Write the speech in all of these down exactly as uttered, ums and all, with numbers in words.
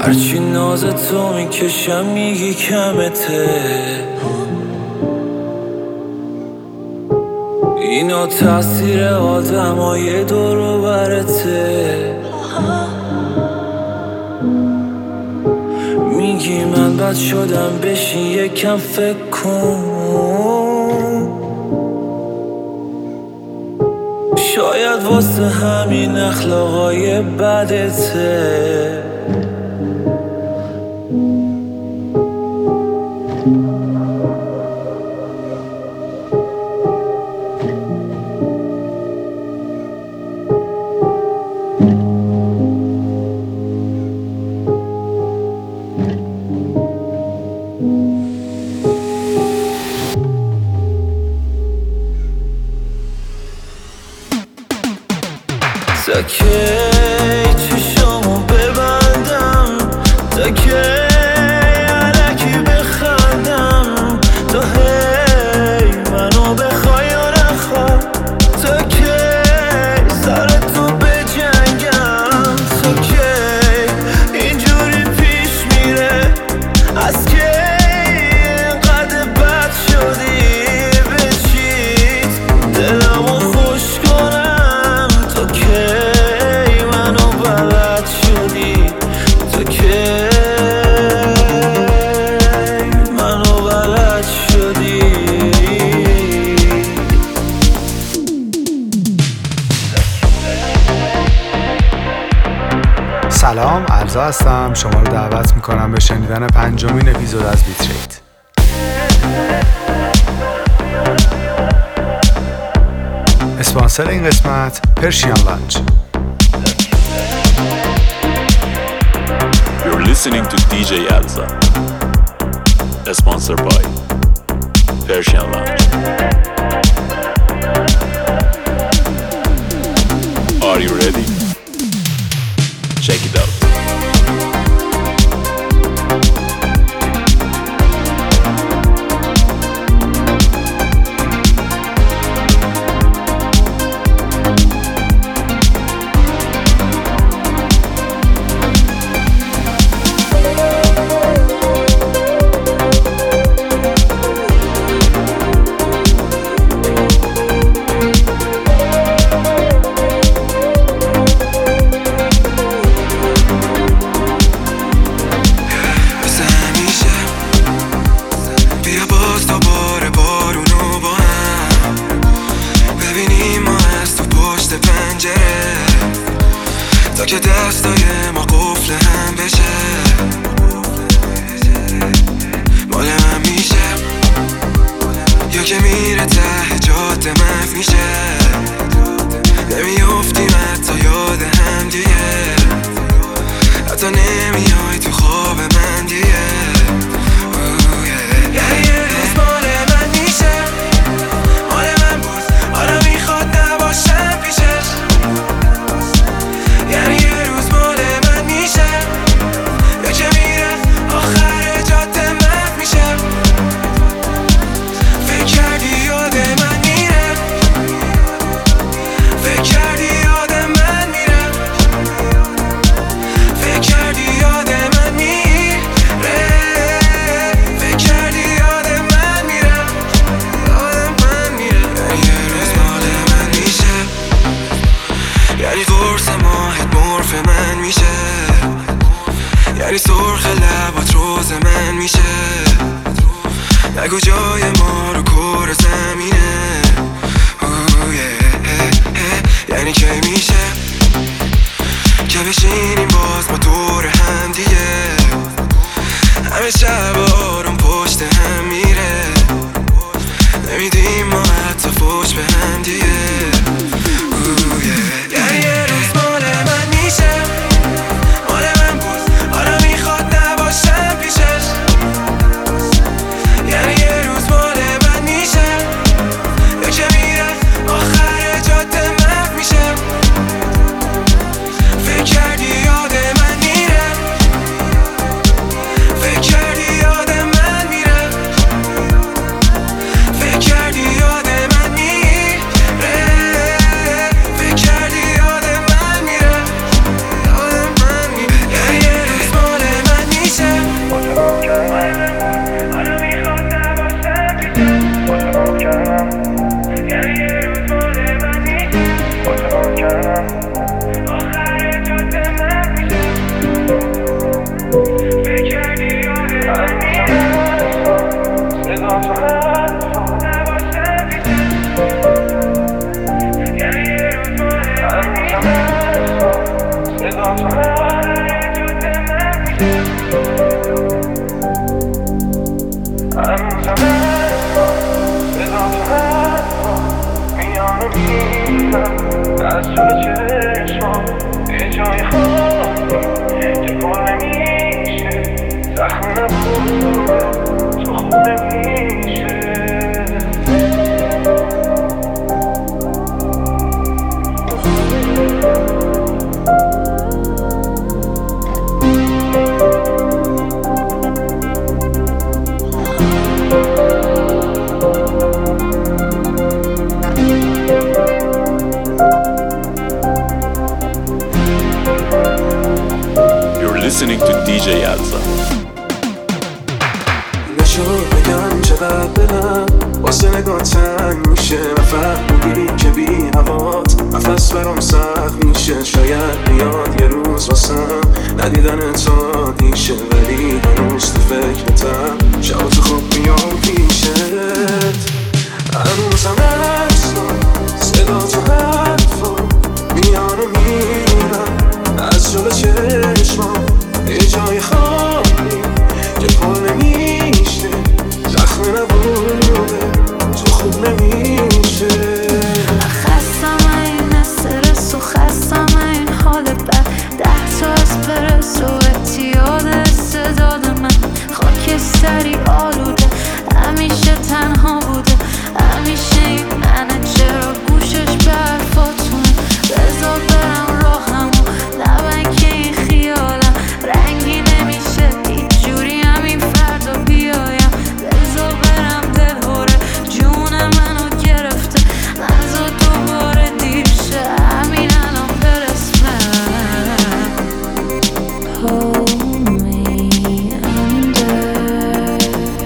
هرچی ناز تو میکشم میگی کمته، اینا تاثیر آدمای دور و برته. میگی من بد شدم بشین یکم فکر کن، شاید واسه همین اخلاقای بدته. تا کی چشامو ببندم، تا کی علکی بخندم، تا هی منو بخوای یا نخوای، تا کی سر تو بجنگم، تا کی اینجوری پیش میره، از کی اینقدر بد شدی به چیت دلمو خوش کنم، تا کی سلام، عرضا هستم. شما رو دعوت میکنم به شنیدن پنجمین اپیزود از بیتریت. اسپانسر این قسمت پرشین لانچ. You're listening to دی جی Alza. Sponsored by Persian Lounge. Are you ready? Check it out. تا که دستای ما قفل هم بشه، مال من میشه یا که میره ته جاده محو میشه، نمیافتیم حتی یاد هم دیگه، حتی نمیای تو خواب من دیگه. یعنی یه روز مال من میشه، مال من بود، حالا میخواد نباشم پیشش، یعنی یه روز مال من میشه یا که میره آخر جاده محو میشه، فکر کردی یاد من میره، فکر کردی یاد من میره، فکر کردی یاد من میره، فکر کردی یاد من میره، یاد من میره. یعنی یه روز مال من میشه، یعنی قرص ماهت مرف من میشه، یعنی سرخ لبات روز من میشه، نگو جای ما رو کره زمینه، یعنی که میشه که بشینیم باز ما دور هم دیگه، همه شب آروم پشت هم میره، نمیدیم ما حتی فوش به هم دیگه. یعنی یه روز مال من میشه، مال من بود، حالا میخواد نباشم پیشش، یعنی یه روز مال من میشه یا که میره آخر جاده محو میشه، فکر کردی یاد من میره، فکر کردی یاد از جلو چشمام یه جای خالی که پر نمیشه زخم نبوده تو خوب نمیشه Listening to دی جی Alza. نشو بگم چقدر دلم واسه نگاه تنگ میشه و فهمیدی که بی هوات نفس برام سخت میشه شاید بیاد یه روز واسم ندیدن تا دیشه ولی هنوز تو فکرتم شب تو خوب میام پیشت هنوزم اصلا صدا تو حرفا میان و میرم از جلو چشمام یه جای خالی که پر نمیشه زخم نبوده تو خوب نمیشه خستم این استرس و خستم این حال بد ده تا اسپرس و اعتیاد استعداد من خاکستری آلوده همیشه تنها بوده همیشه این منجر و گوشش به حرفاتونه بذار برم راهم و لبن که این خیالم رنگی نمیشه هیچ جوری همین فردا بیایم بذار برم دلهوره جون منو گرفته نذار دوباره دیر شه همین الان برسم Hold me under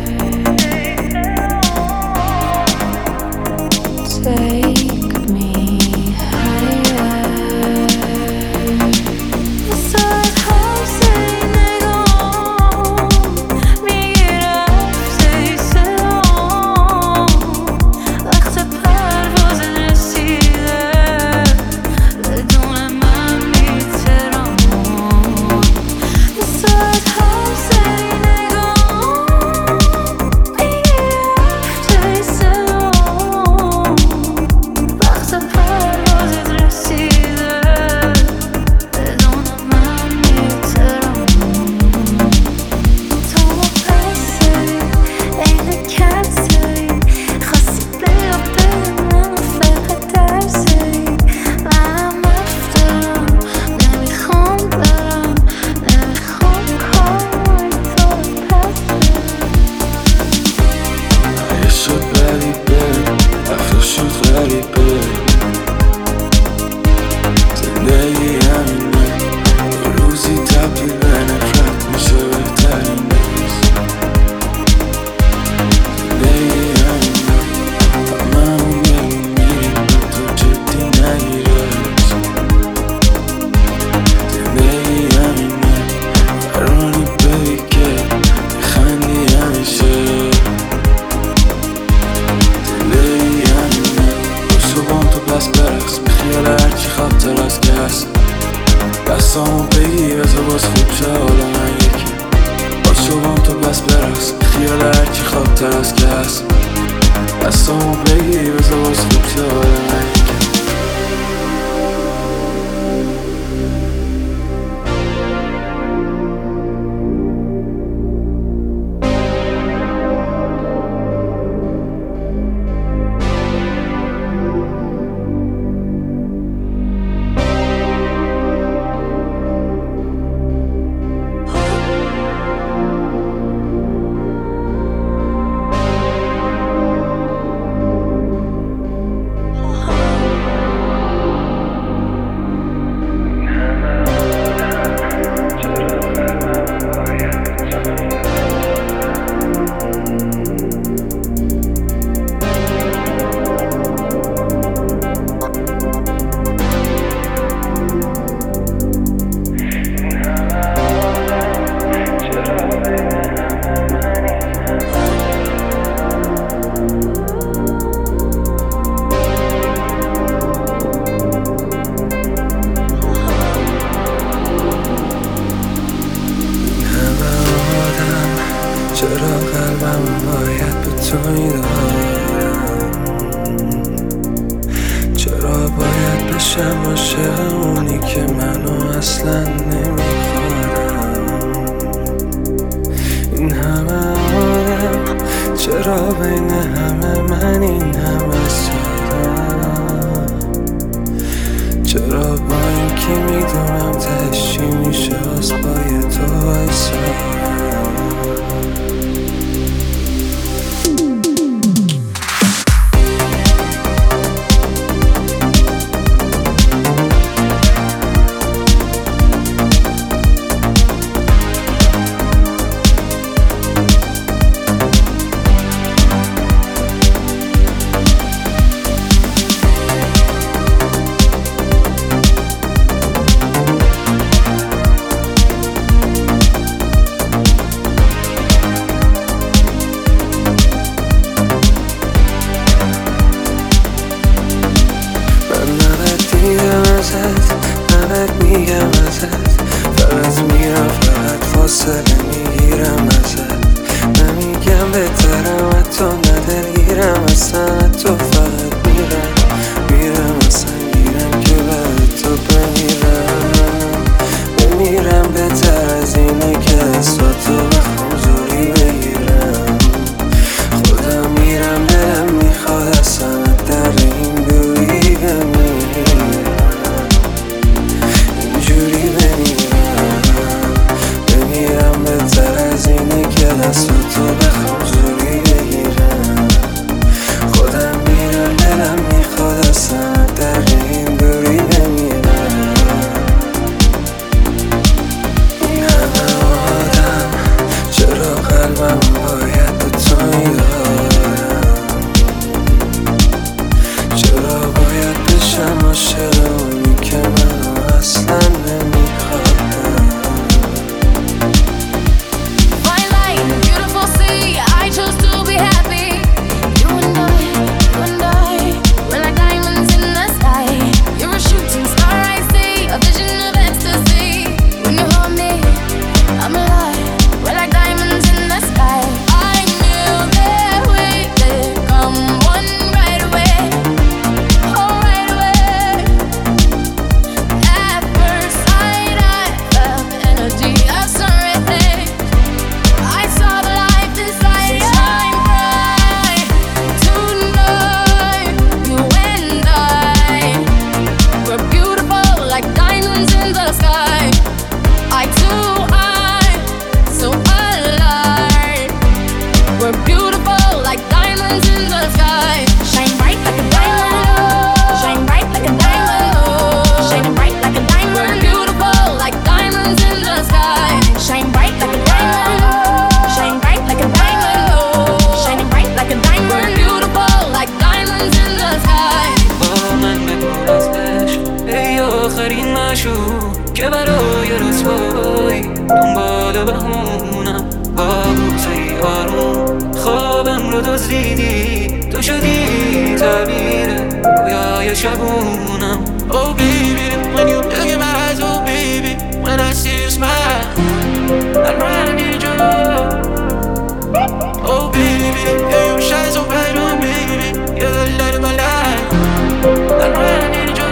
Take me higher Beside حوزه نگاه میگیره حوزه سلام وقت پرواز رسیده بدون من میترام Beside حوزه نگاه میگیره حوزه سلام وقت پرواز رسیده بدون من میترام تو مقصری این کنسری خواستی بیا بده منو فقط درسری منم رفتم نمیخوام برم نمیخوام کاری تو پس اگه شد غریبه رفت شد غریبه زندگی همینه یه روزی تبدیل به نفرت میشه بهترین روز زندگی همینه همه همون میریم میریم تو جدی نگیرش زندگی همینه فرانی ببی که میخندی همیشه زندگی همینه باشو بام تو پس برقص بخیال هرچی خبتر از که هست دستامو بگی بذار باز خوب شه حالا من یکی باشو بام تو پس برقص بخیال هرچی خبتر از که هست دستامو بگی بذار باز خوب شه حالا من یکی Oh چرا قلبم باید به تو میدارم؟ چرا باید بشم عاشق اونی که منو اصلا نمیخوادم؟ این همه آدم چرا بین همه من این همه سادم؟ چرا با این که میدونم تهش چی میشه از پای تو وایسادم؟ نباید میگم ازت، فقط میرم فقط فاصله میگیرم ازت. نمیگم بهترم حتی ندلگیرم اصلا، تو فقط میرم میرم اصلا گیرم که بعد تو بمیرم. بمیرم بهتر از اینه که اصلا تو بخوام زوری بگیرم. خودم میرم دلم میخواد اصلا در این دوری بمیرم. دست تو بخوام زوری بگیرم. خودم میرم دلم میخواد اصلا در این دوری بمیرم. این همه آدم چرا قلبم باید به تو میدارم؟ چرا باید بشم عاشق اونی که منو اصلا نمیخوادم؟ که برای رسوایی دنبال بهمونم با بوسه آروم خوابم رو دزدیدی، تو شدی تعبیر رویای شبونم. Oh baby, when you look in my eyes, oh baby, when I see you smile, I know I need you. Oh baby, yeah, you shine so bright, oh baby, you're the light of my life. I know I need you.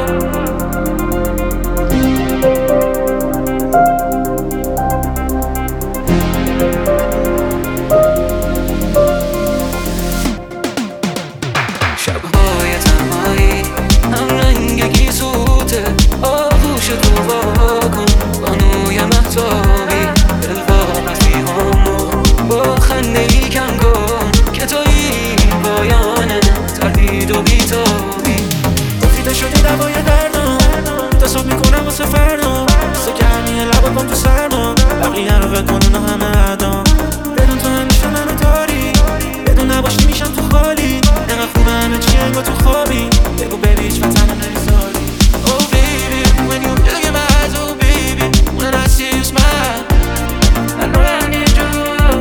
شبهای تنهایی هم رنگی سوته، آغوش تو واکن بانوی مهتابی، دلواقفی همو با خنده ای کم کن که تویی پایانه تردید و بیتابی. گفیده شدی دوای دردم، تصاب میکنم واسه فردا، سه گرمی لبا کن تو سرما، بقیه رو بکنن و همه ادام. بدون تو همیشه منو داری، بدون نباشی میشم تو خالی. نقدر خوبه همه چی انگار تو خوابی، بگو ببی هیچ وطنم نمیذاری. Oh baby, when you look in my eyes, oh baby, when I see you smile, I know I need you.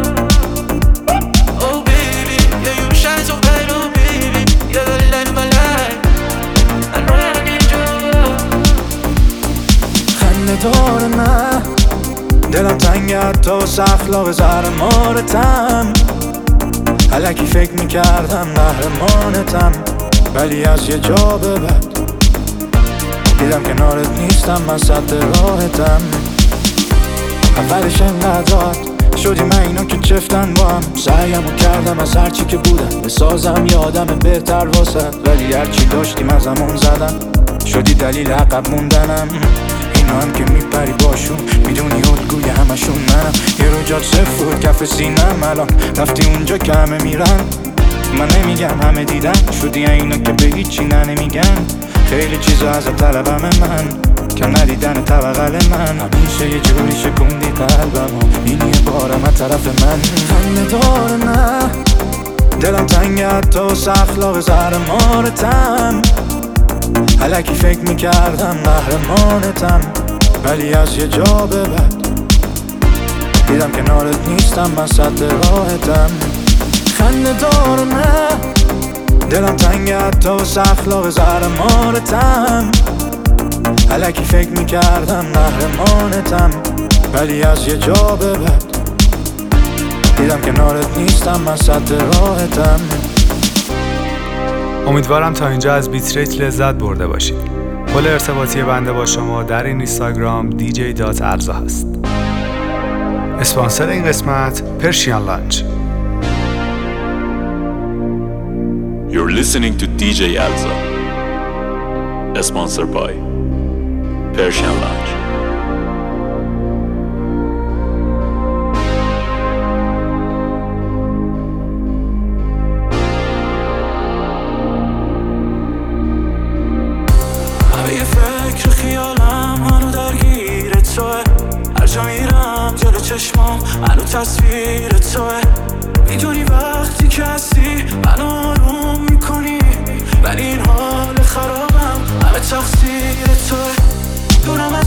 Oh baby, yeah, you shine so bright, oh baby, you're the light of my life. I know I need you. خنده دار من دلم تنگت تا واسه اخلاق زهر مارتم، الکی فکر میکردم قهرمانتم، ولی از یه جا به بعد دیدم کنارت نیستم، من سد راحتم. اولش انقدر شدی من اینا که چفتن با هم، سعیمو کردم از هرچی که بودم بسازم یه آدم بهتر واسد، ولی هرچی داشتیم از همون زدم، شدی دلیل عقب موندنم. اینا هم که میپری باشون میدونی الگوی همشون منم، یه رو جات صفر کف سینم، الان رفتی اونجا که همه میرن. من نمیگم همه دیدن، شدی اینا که به هیچی نه نمیگن، خیلی چیزا از طلبم من کم ندیدن توقل من، همیشه یه جوری شکوندی قلبمو، این یه بارم از طرف من. خنده داره نه دلم تنگت تا واسه اخلاق زهر مارتم، الکی فکر میکردم قهرمانتم، ولی از یه جا به بعد دیدم کنارت نیستم، من سد راحتم. خنده داره نه دلم تنگت تا واسه اخلاق زهر مارتم، الکی فکر میکردم قهرمانتم، ولی از یه جا به بعد دیدم کنارت نیستم، من سد راحتم. امیدوارم تا اینجا از بیت ریت لذت برده باشید. پل ارتباطی بنده با شما در این اینستاگرام دی جی دات الزا هست. اسپانسر این قسمت پرشین لانچ. You're listening to دی جی Alza, sponsored by Persian Lounge. همه یه فکر خیالم منو درگیر توه، هر جا میرم جلو چشمام منو تصویر توه، میدونی وقتی که هستی منو آروم میکنی، ولی این حال خرابم همه تقصیر توه. دورم